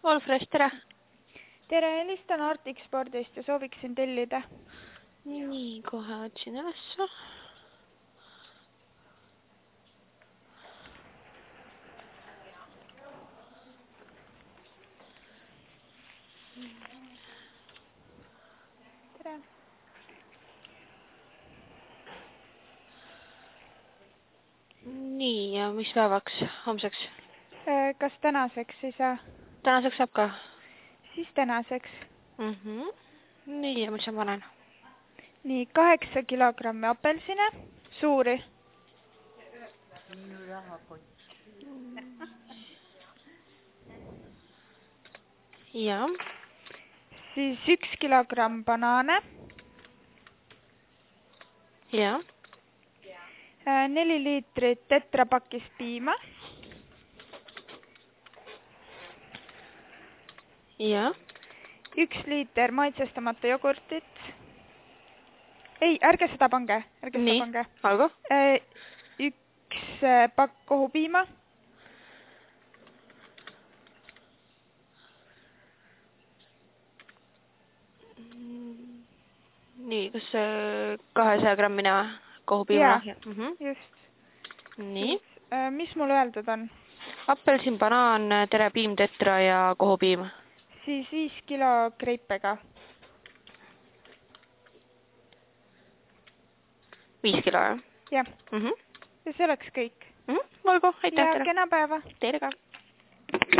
Olfresh, tere! Tere, helistan Arctic Spordist ja sooviksin tellida. Nii, kohe otsin ülesse. Tere! Nii, ja mis päevaks? Homseks? Kas tänaseks ei saa? Tänaseks saab ka? Siis tänaseks. Nii, ja mis ma panen? Nii, 8 kilogrammi apelsine, suuri. Ja. Siis 1 kilogramm banaane. Ja. 4 liitrit tetrapakis piima. Ja. 1 liiter maitsestamata jogurtit. Ei, ärge seda pange. Nii, olgu. 1 pakk kohupiima. Nii, kas 200 grammine kohupiima? Just. Nii. Mis mul öeldud on? Apelsin, banaan, terepiim, tetra ja kohupiim. Siis 5 kilo kreipega. 5 kilo, jah? Jah. Ja see oleks kõik. Olgu, aitäh ja teile. kena päeva. Teile ka.